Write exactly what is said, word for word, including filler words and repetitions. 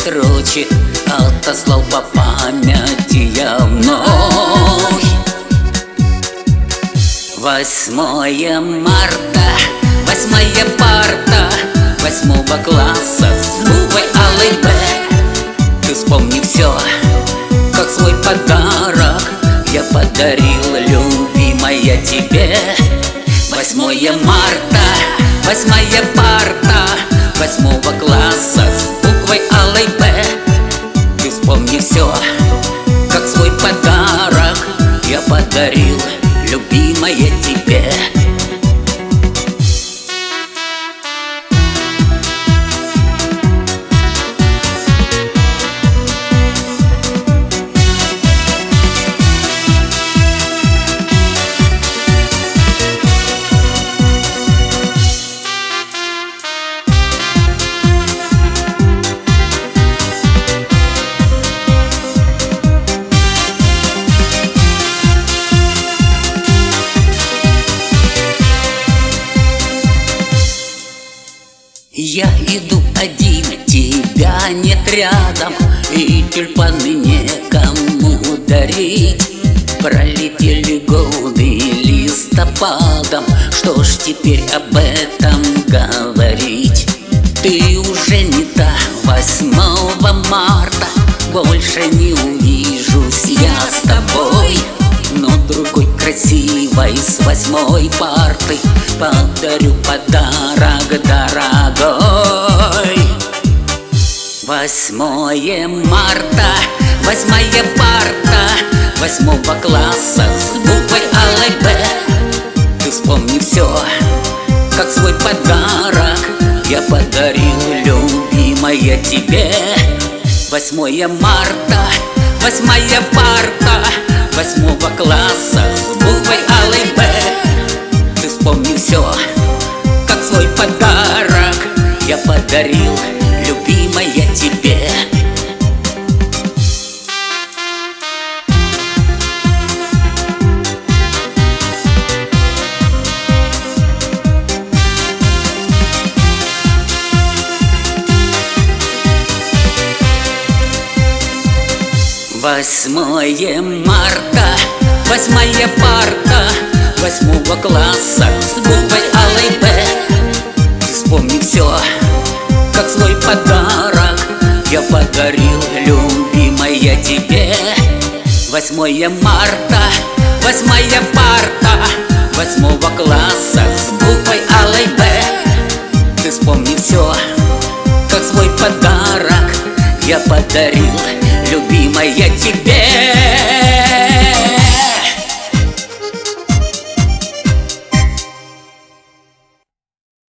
строчек отослал по памяти я вновь. Восьмое марта, восьмая парта восьмого класса с буквой алой Б. Ты вспомни все, как свой подарок я подарил, любимая, тебе. Восьмое марта, восьмая парта восьмого класса с буквой алой Б. Ты вспомни все, как свой подарок я подарил, любимая, тебе. Я иду один, тебя нет рядом, и тюльпаны некому дарить. Пролетели годы листопадом, что ж теперь об этом говорить? Ты уже не та восьмого марта, больше не увижусь я с тобой. Но другой красивой с восьмой парты подарю подарок дорогой. Восьмое марта, восьмая парта восьмого класса с буквой алой Б. Ты вспомни все, как свой подарок я подарил, любимая, тебе. Восьмое марта, восьмая парта восьмого класса с буквой алой Б. Ты вспомни все, как свой подарок я подарил, любимая, тебе. Восьмое марта, восьмая парта восьмого класса с буквой алой Б. Ты вспомни все, как свой подарок я подарил, любимая, тебе. Восьмое марта, восьмая парта восьмого класса с буквой алой Б. Ты вспомни все, как свой подарок я подарил, любимая, тебе.